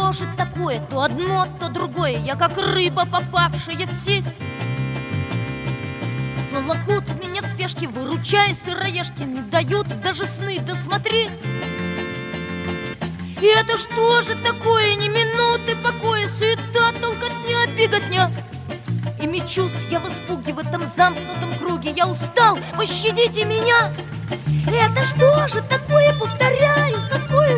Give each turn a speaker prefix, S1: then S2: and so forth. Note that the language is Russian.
S1: что же такое? То одно, то другое. Я как рыба, попавшая в сеть. Волокут меня в спешке, выручая сыроежки, не дают даже сны досмотреть. И это что же такое? Ни минуты покоя, суета, толкотня, беготня. И мечусь я в испуге в этом замкнутом круге. Я устал, пощадите меня. Это что же такое? Повторяю с тоской